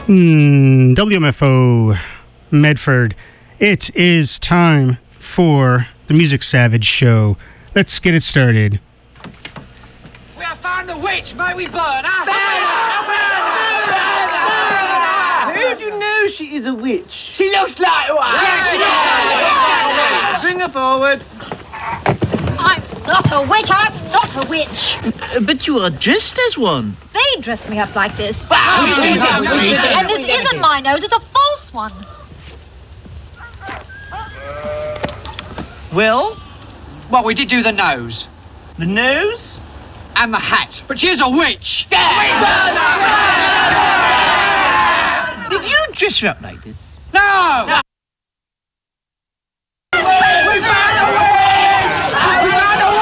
WMFO Medford. It is time for the Music Savage Show. Let's get it started. We have found the witch. May we burn her? How do you know she is a witch? She looks like one. Yes, she looks like. Bring her forward. I'm not a witch. I'm not a witch. But you are dressed as one. They dressed me up like this. And this isn't my nose. It's a false one. Well, we did do the nose. the nose. And the hat. But she's a witch. Did you dress her up like this? No! We found a witch! We found a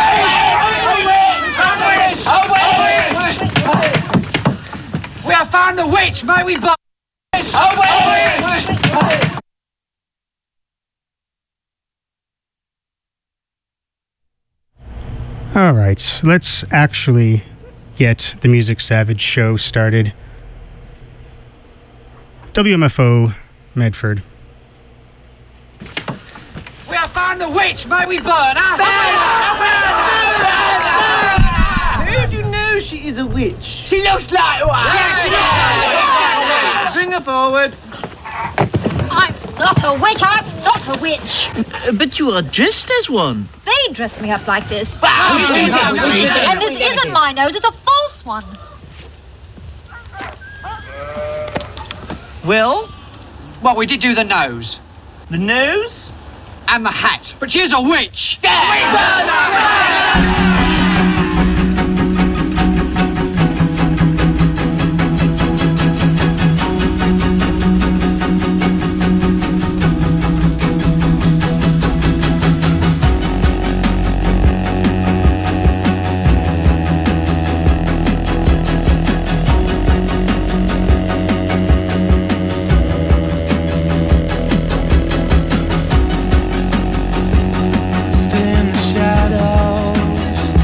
witch! A witch! We have found the witch. May we burn? A witch! All right, let's actually get the Music Savage Show started. WMFO Medford. We have found the witch. May we burn her? How do you know she is a witch? She looks like one. Yes, she looks like. Bring her forward. I'm not a witch. I'm not a witch. But you are dressed as one. They dressed me up like this. And this isn't my nose. It's a false one. Well, we did do the nose. the nose. And the hat. But she's a witch. Stay in the shadows.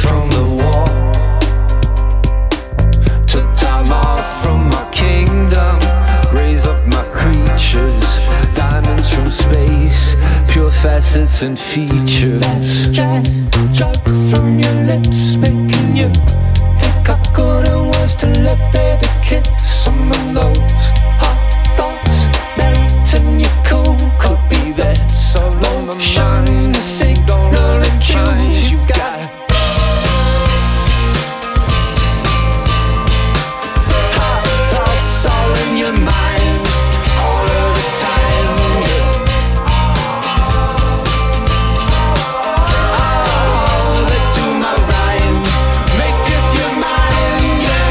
from the war. Took time off from my kingdom, raise up my creatures, diamonds from space, pure facets and features. That's drug from your lips, making you think I couldn't was to let baby kiss some of those hot thoughts, melting your cool. Could be that so on my mind, the signal and cues you got. Hot thoughts all in your mind all of the time. Oh, they do my rhyme, make it your mind, yeah.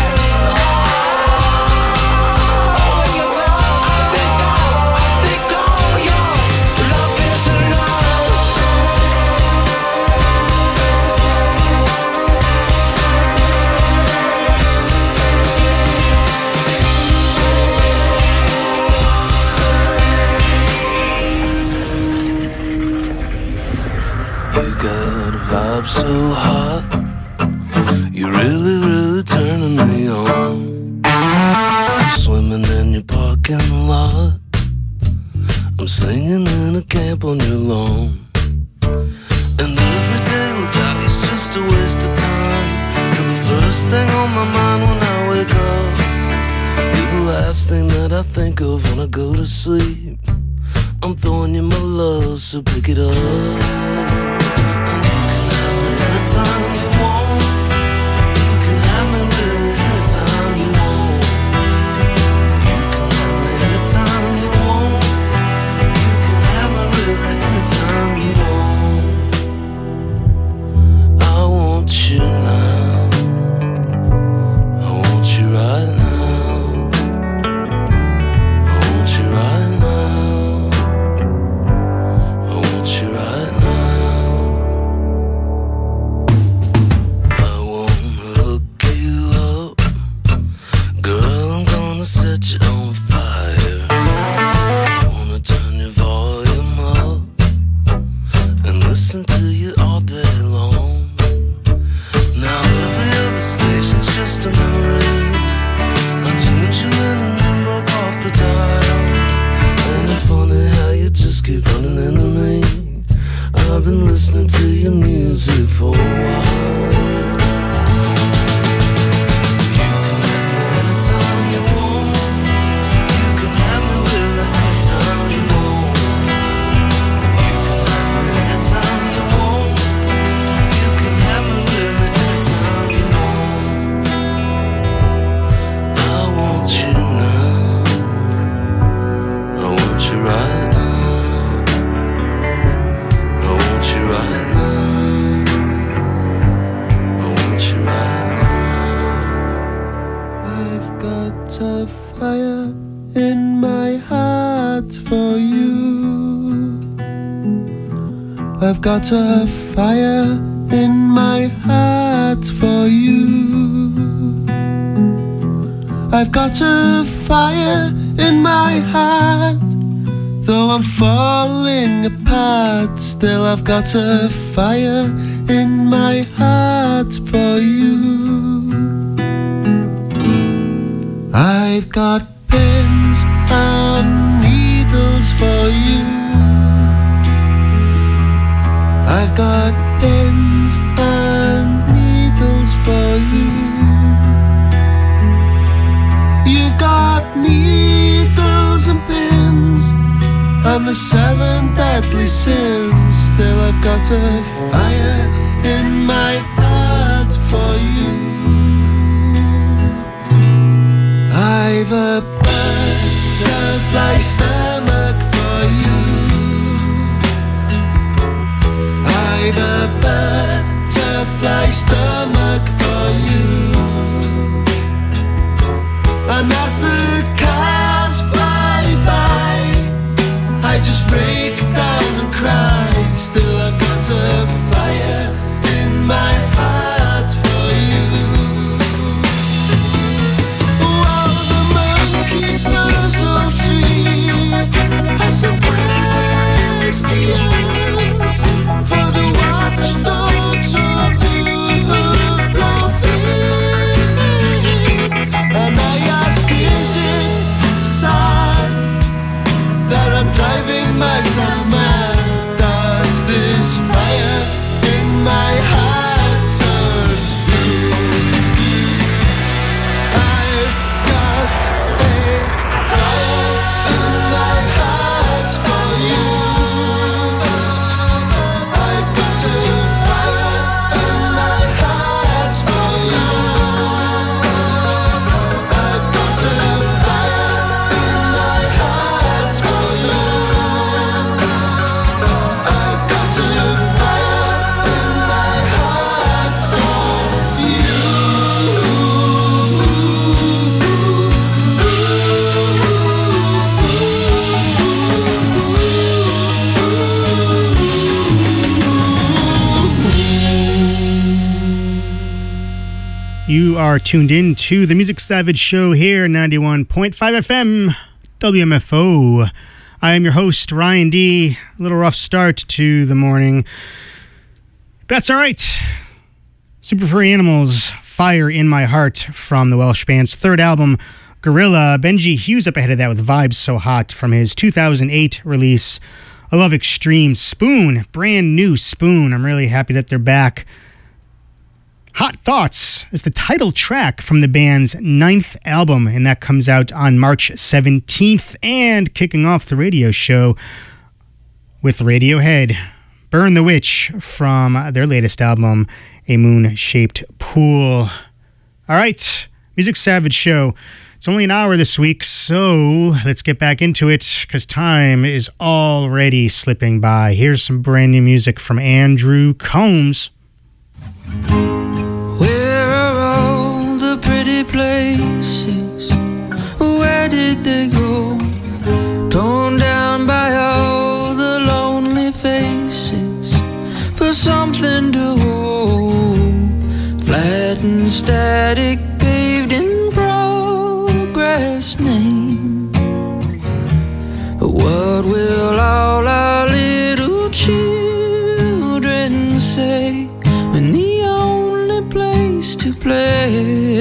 I think all your love is enough. You got a vibe so hot, you really, really turning me on. I'm swimming in your parking lot, I'm singing in a camp on your lawn. And every day without you's just a waste of time. You're the first thing on my mind when I wake up, you're the last thing that I think of when I go to sleep. I'm throwing you my love, so pick it up. Anytime you want, you can have me really anytime you want. You can have me anytime you want. You can have me really anytime you want. I want you now, I want you right now, I want you right now, I want you right now. Girl, I'm gonna set you on fire. I wanna turn your volume up and listen to you all day long. Now every other station's just a memory. I tuned you in and then broke off the dial. Ain't it funny how you just keep running into me? I've been listening to your music for a while. A fire in my heart for you. I've got a fire in my heart for you. I've got a fire in my heart. Though I'm falling apart, still I've got a fire in my heart for you. I've got pins and needles for you. I've got pins and needles for you. You've got needles and pins and the 7 deadly sins. Still I've got a fire in my heart for you. I've a butterfly stomach for you. I've a butterfly stomach for you. And as the cars fly by, I just break down and cry. Still I've got a fire in my heart for you. Puzzle tree has some questions for the watchdogs of the moon. You are tuned in to the Music Savage Show here, 91.5 FM, WMFO. I am your host, Ryan D. A little rough start to the morning. That's all right. Super Furry Animals, Fire in My Heart from the Welsh band's third album, Gorilla. Benji Hughes up ahead of that with Vibes So Hot from his 2008 release, A Love Extreme. Spoon, brand new Spoon. I'm really happy that they're back. Hot Thoughts is the title track from the band's 9th album, and that comes out on March 17th. And kicking off the radio show with Radiohead, Burn the Witch from their latest album, A Moon-Shaped Pool. All right, Music Savage Show. It's only an hour this week, so let's get back into it because time is already slipping by. Here's some brand new music from Andrew Combs. Where are all the pretty places? Where did they go? Torn down by all the lonely faces for something to hold. Flat and static, paved in progress name. What will all our little children say when the only place to play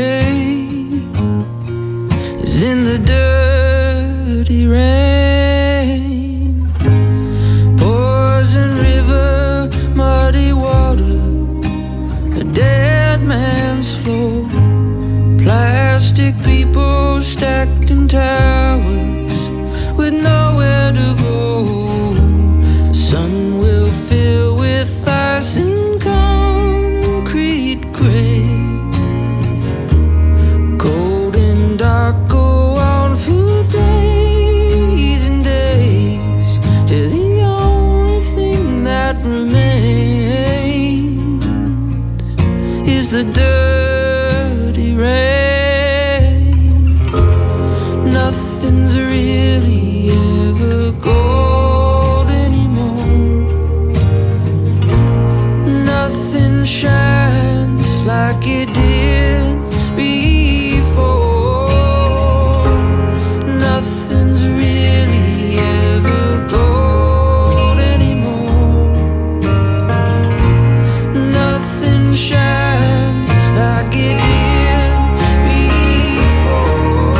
is in the dirty rain? Poison river, muddy water, a dead man's floor, plastic people stacked in towers with nowhere to go. The sun will fill with ice and concrete gray. Cold and dark go on for days and days, till the only thing that remains is the dirty rain. Nothing's really ever gold anymore. Nothing shines like it did before. Nothing's really ever gold anymore. Nothing shines like it did before.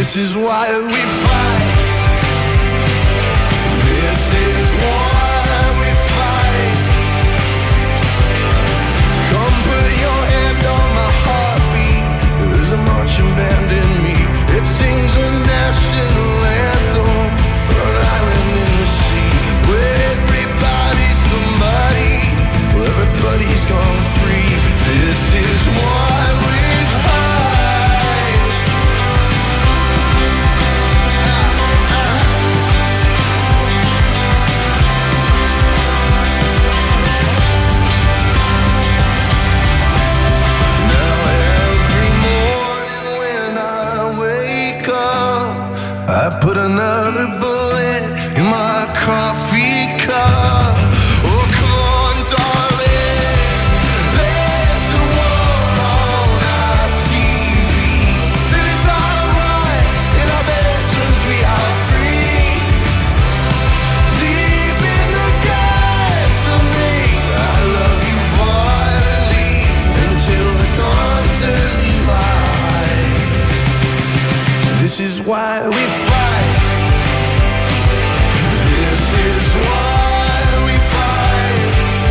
This is why we fight. This is why we fight. Come put your hand on my heartbeat. There is a marching band in me. It sings a national anthem. Third island in the sea, where everybody's somebody, where everybody's gone free. This is why we fight. Now every morning when I wake up, I put another bullet in my coffee cup. Oh, come on, darling, there's a war on our TV. And it's alright, in our bedrooms we are free. Deep in the guts of me, I love you violently until the dawn's early light. This is why we fight. This is why we fight.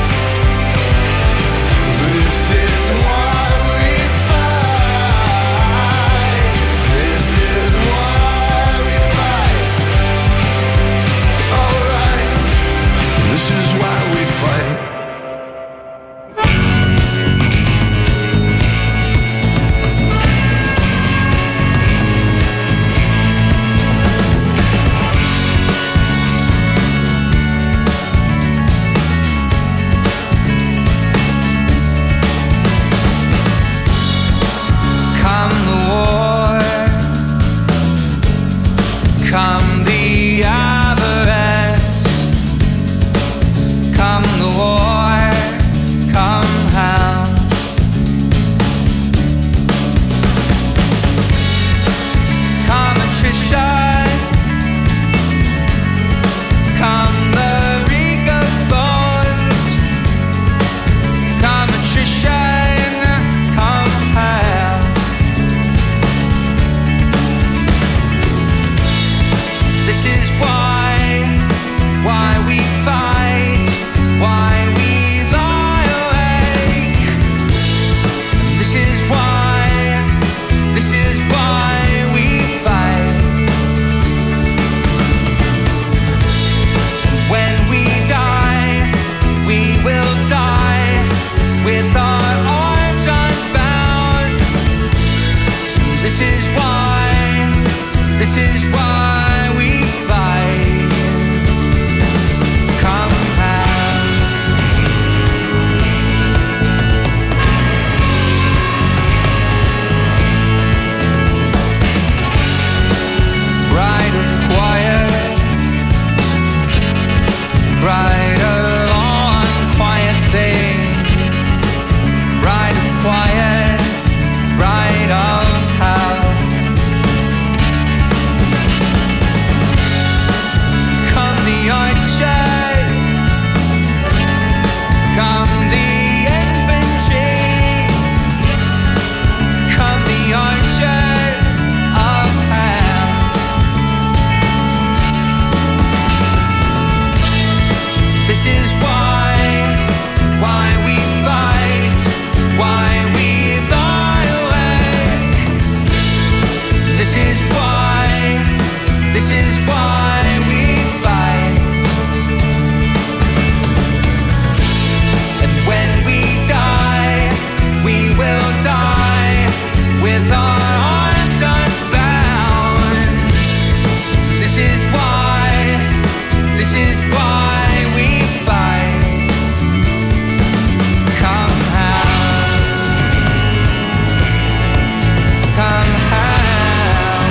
This is why we fight. This is why we fight. Alright. This is why we fight. Come the war, come the avarice, come the war, come hell. Come attrition, come the Riga bones, come attrition, come hell. This is why we fight, why we lie awake. This is why we fight. When we die, we will die with our arms unbound. This is why we fight. Come out. Bride of quiet, bride of unquiet thing, bride of quiet, bride of hell. Come the archers, come the infantry, come the archers of hell. This is why we fight, why we lie awake. This is why we fight. And when we die, we will die with our arms unbound. This is why we fight. Come out. Come out.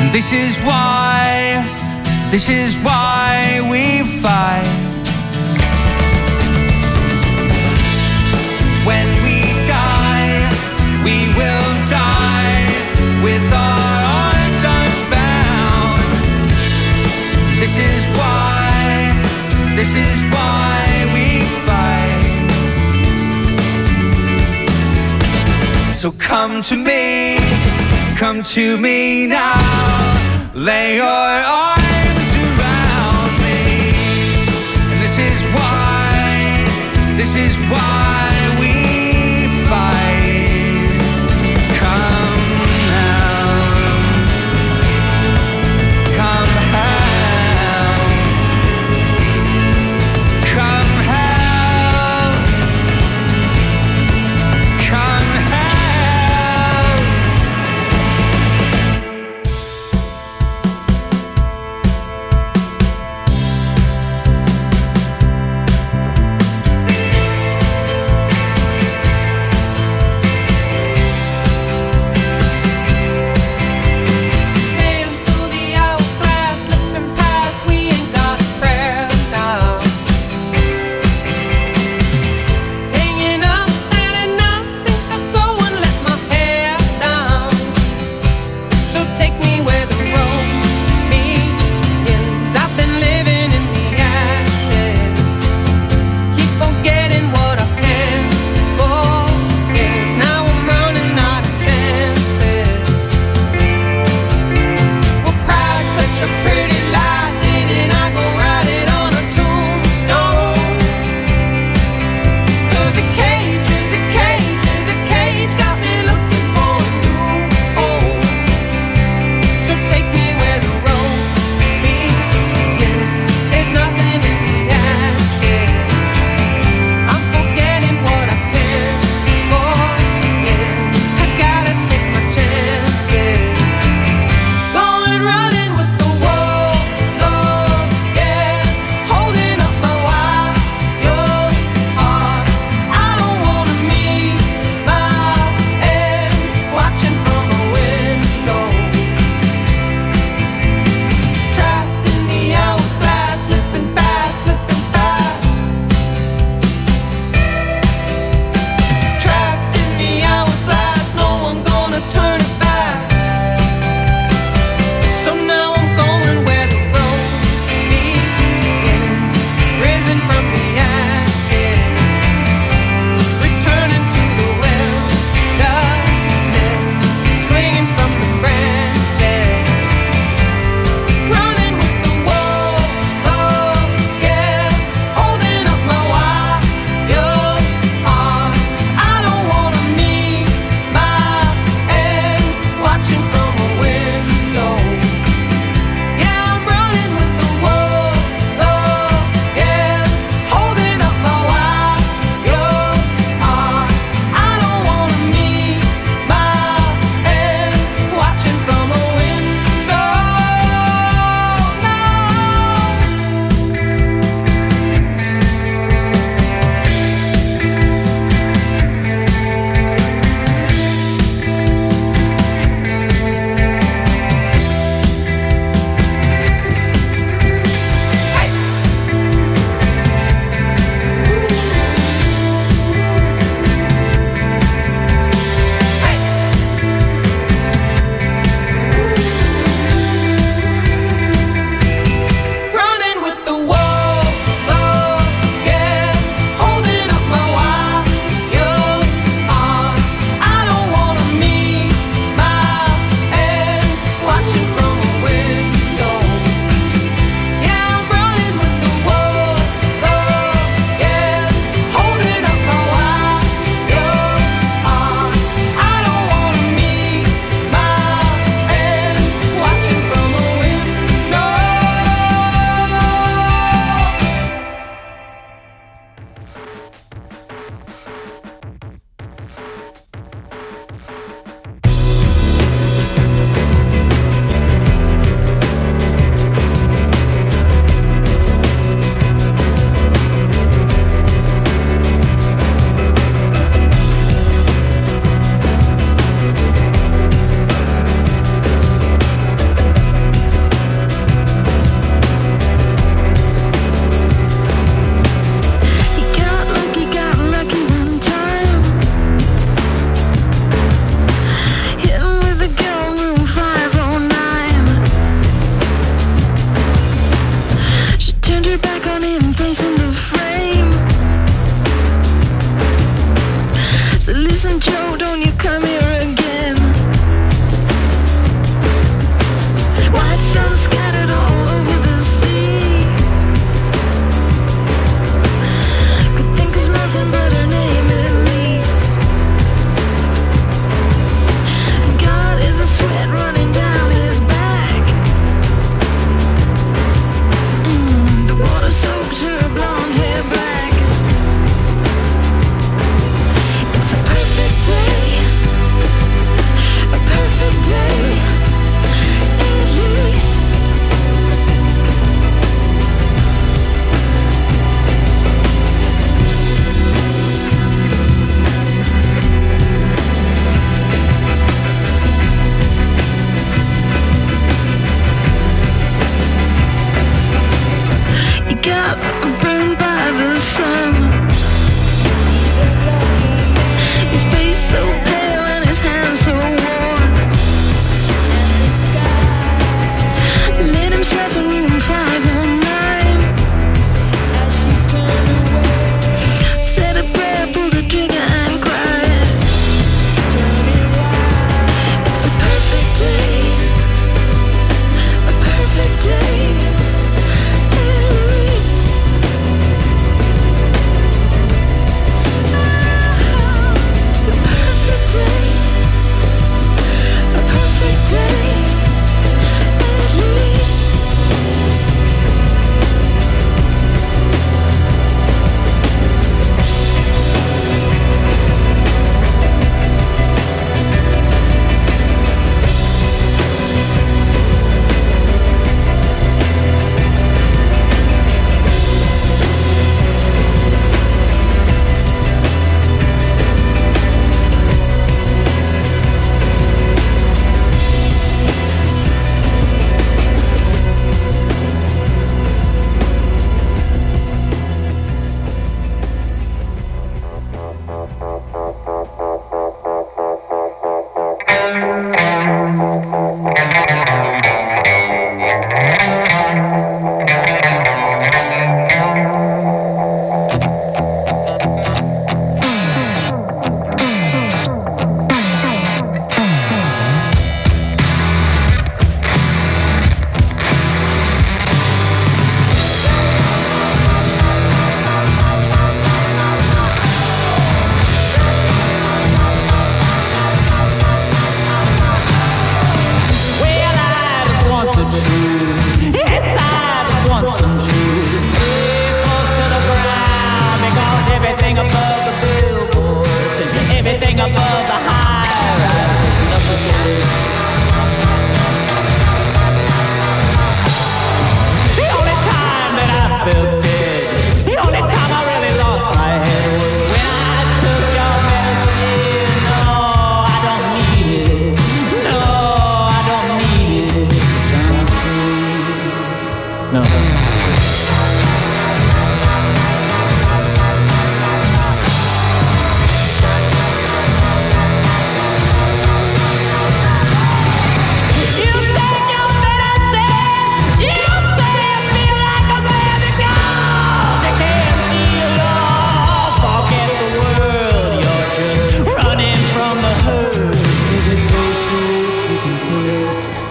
This is why we fight. When we die, we will die with our hearts unbound. This is why we fight. So come to me now. Lay your arms around me. And this is why we fight. Come now. Come now. Come now. Come now.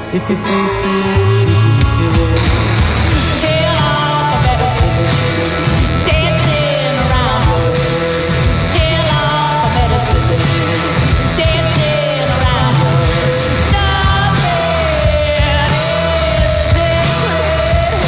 If you face it, you can kill it. Kill off a better city, dancing around her. Kill off a better city, dancing around her. Nothing is sacred.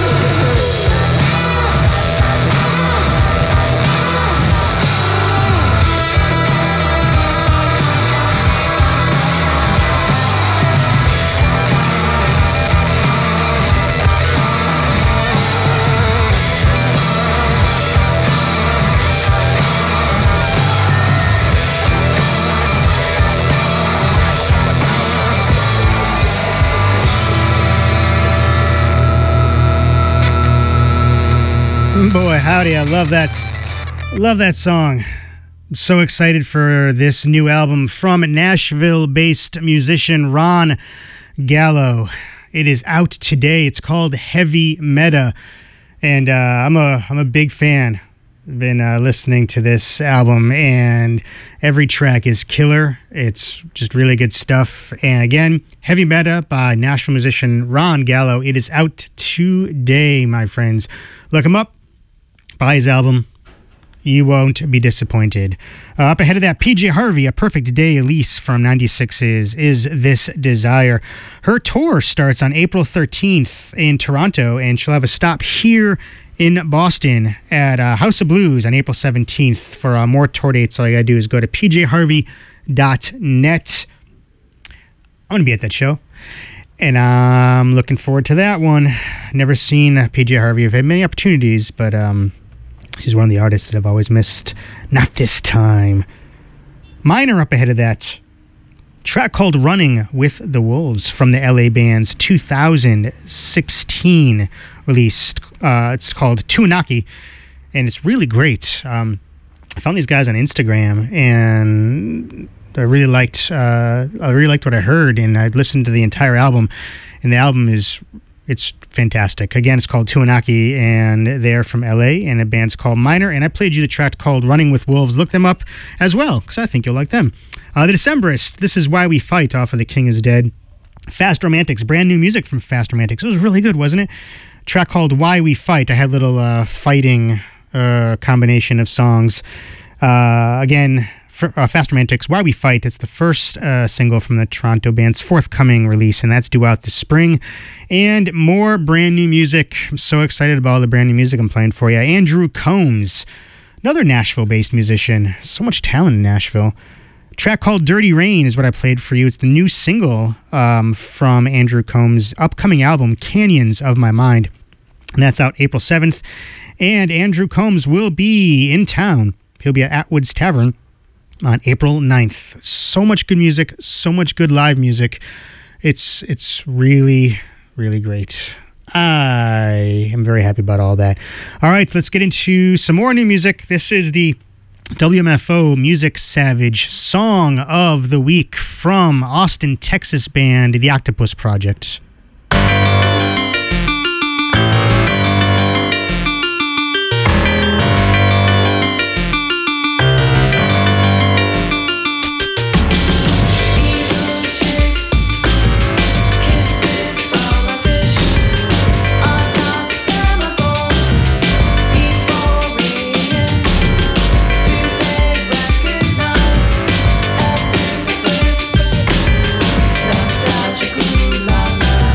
Boy, howdy, I love that. Love that song. I'm so excited for this new album from Nashville-based musician Ron Gallo. It is out today. It's called Heavy Meta, and I'm a big fan. I've been listening to this album, and every track is killer. It's just really good stuff. And again, Heavy Meta by Nashville musician Ron Gallo. It is out today, my friends. Look him up. Buy his album. You won't be disappointed. Up ahead of that, PJ Harvey, A Perfect Day. Elise from 96's Is This Desire. Her tour starts on April 13th in Toronto, and she'll have a stop here in Boston at House of Blues on April 17th. For more tour dates, all you gotta do is go to pjharvey.net. I'm gonna be at that show, and I'm looking forward to that one. Never seen PJ Harvey. I've had many opportunities, but she's one of the artists that I've always missed. Not this time. Minor up ahead of that. Track called Running with the Wolves from the LA band's 2016 release. It's called Tuanaki, and it's really great. I found these guys on Instagram, and I really liked what I heard, and I listened to the entire album, and the album it's fantastic. Again, it's called Tuanaki, and they're from LA, and the band's called Minor, and I played you the track called Running with Wolves. Look them up as well, because I think you'll like them. The Decemberists, This Is Why We Fight off of The King Is Dead. Fast Romantics, brand new music from Fast Romantics. It was really good, wasn't it? A track called Why We Fight. I had a little fighting combination of songs. Again, Fast Romantics, Why We Fight. It's the first single from the Toronto band's forthcoming release, and that's due out this spring. And more brand new music. I'm so excited about all the brand new music I'm playing for you. Andrew Combs, another Nashville-based musician. So much talent in Nashville. A track called Dirty Rain is what I played for you. It's the new single from Andrew Combs' upcoming album, Canyons of My Mind. And that's out April 7th. And Andrew Combs will be in town. He'll be at Atwood's Tavern on April 9th. So much good music, so much good live music. It's really, really great. I am very happy about all that. All right, let's get into some more new music. This is the WMFO Music Savage Song of the Week from Austin, Texas band The Octopus Project. Nostalgic, la la.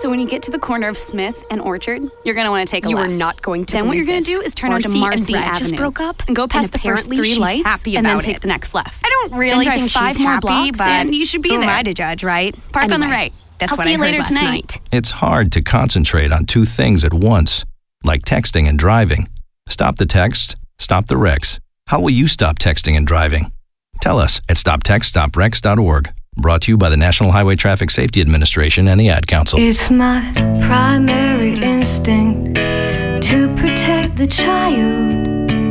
So when you get to the corner of Smith and Orchard, you're going to want to take a left. You are not going to Then what believe you're going to this. do is turn onto Marcy and Brad Avenue. just broke up and go past the first apparently 3 she's lights happy and then about take it. the next left. I don't really Then drive think 5 she's more happy, blocks but and you should be who there. am I to judge, right? Park on the Anyway, right. That's I'll what see I you heard later last tonight. night. It's hard to concentrate on two things at once, like texting and driving. Stop the text, stop the wrecks. How will you stop texting and driving? Tell us at stoptextstoprex.org. Brought to you by the National Highway Traffic Safety Administration and the Ad Council. It's my primary instinct to protect the child.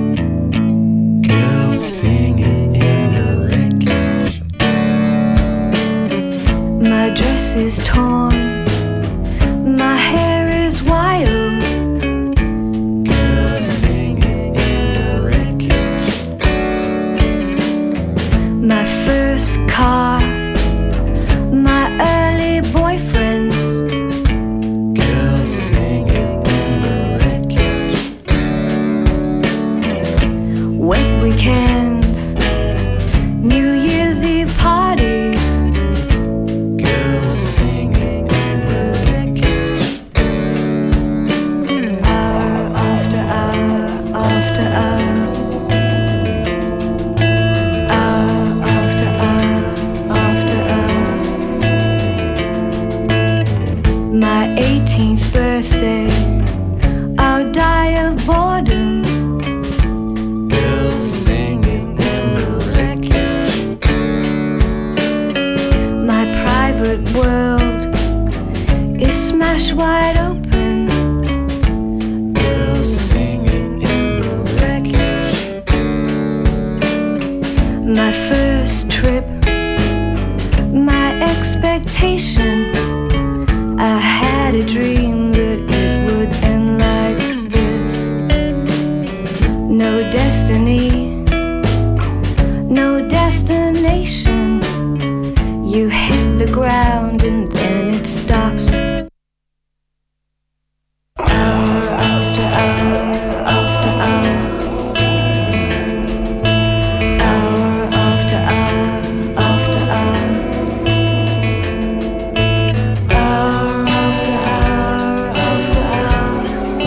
Girls singing in the wreckage. My dress is torn, my hair is wild. Girls singing in the wreckage. My first car, my early boyfriends. Girls singing in the wreckage. Wet weekends, New Year's Eve parties. Girls singing in the wreckage. Hour after hour after hour. Hour after hour after hour. My 18th birthday, I'll die of boredom. Girls singing in the wreckage. My private world is smashed wide open. Girls singing in the wreckage. My first trip, my expectation. I had a dream that it would end like this. No destiny, no destination. You hit the ground and then it stops. Hour after hour after hour. Hour after hour after hour. Hour after hour after hour.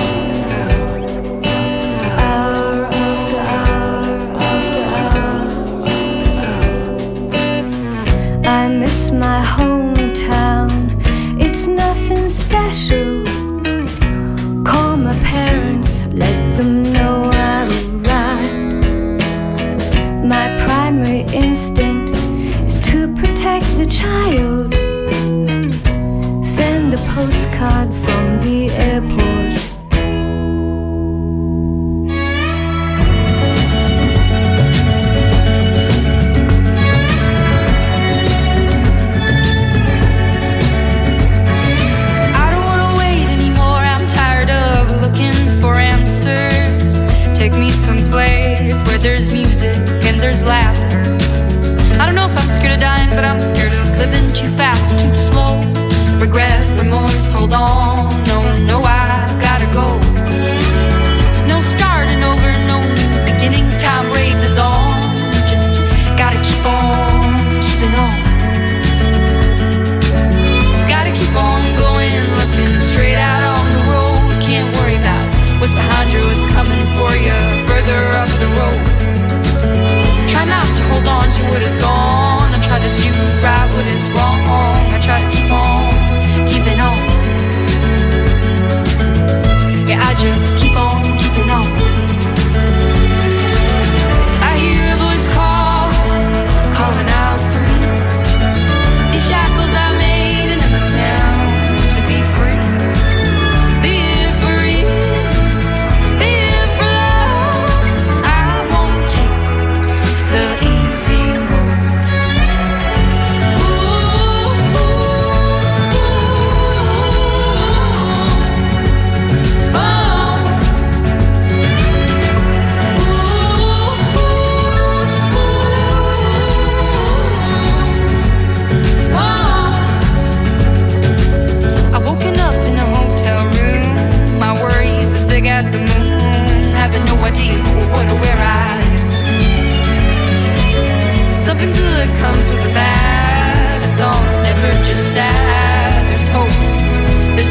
Hour after hour after hour. I miss my hometown. It's nothing special. Call my parents, let them know I've arrived. My primary instinct is to protect the child. Send a postcard from the airport. I don't wanna wait anymore. I'm tired of looking for answers. Take me someplace where there's music and there's laughter. I don't know if I'm scared of dying, but I'm scared of living too fast, too slow. Regret, remorse, hold on. No, no, I've gotta go. There's no starting over, no new beginnings. Time raises on. Just gotta keep on keeping on. Gotta keep on going, looking straight out on the road. Can't worry about what's behind you, what's coming for you further up the road. Try not to hold on to what is gone. I try to do right what is wrong. I try to keep on keeping on. Yeah, I just keep on keeping on. I hear a voice calling out for me. These shackles I made in a town to be free. Be it for ease, be it for love. I won't take the easy road. Ooh, ooh, ooh, oh. I've woken up in a hotel room. My worries as big as the moon. Having no idea what or where I am. Something good comes with the bad. A song's never just sad. There's hope, there's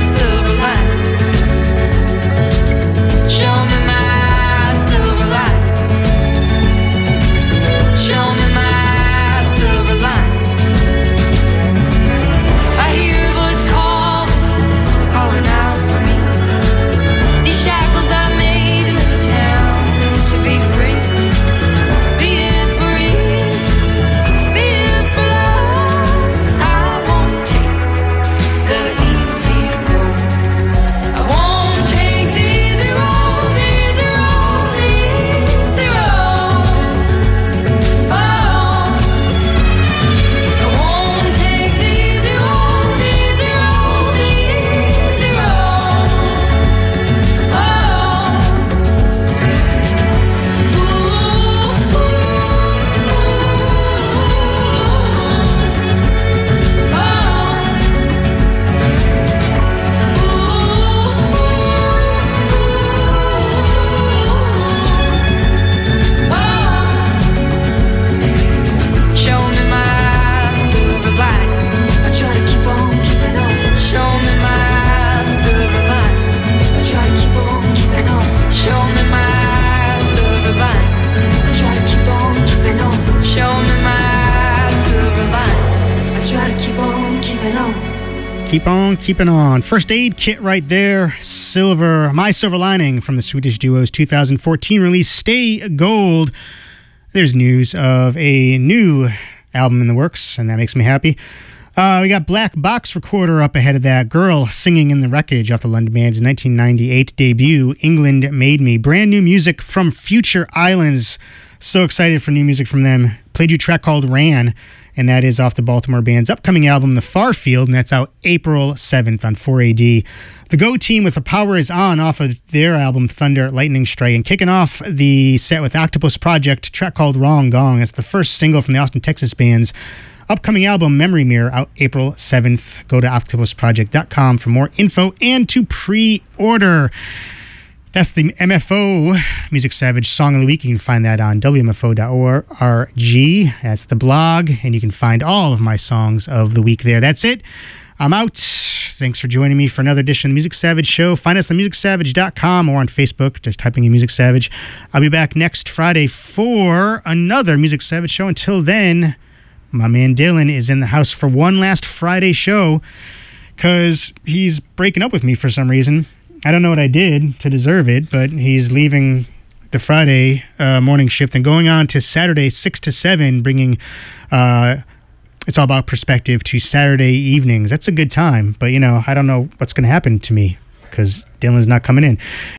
Keep on keeping on. First Aid Kit right there. My Silver Lining from the Swedish duo's 2014 release Stay Gold. There's news of a new album in the works, and that makes me happy. We got Black Box Recorder up ahead of that. Girl Singing in the Wreckage off the London band's 1998 debut, England Made Me. Brand new music from Future Islands. So excited for new music from them. Played you a track called Ran, and that is off the Baltimore band's upcoming album, The Far Field, and that's out April 7th on 4AD. The Go Team with The Power Is On off of their album, Thunder Lightning Strike, and kicking off the set with Octopus Project, a track called Wrong Gong. It's the first single from the Austin, Texas band's upcoming album, Memory Mirror, out April 7th. Go to octopusproject.com for more info and to pre-order. That's the MFO Music Savage Song of the Week. You can find that on wmfo.org. That's the blog, and you can find all of my songs of the week there. That's it. I'm out. Thanks for joining me for another edition of the Music Savage Show. Find us on musicsavage.com or on Facebook, just typing in Music Savage. I'll be back next Friday for another Music Savage show. Until then, my man Dylan is in the house for one last Friday show because he's breaking up with me for some reason. I don't know what I did to deserve it, but he's leaving the Friday morning shift and going on to Saturday 6 to 7, bringing It's All About Perspective to Saturday evenings. That's a good time, but, I don't know what's going to happen to me because Dylan's not coming in.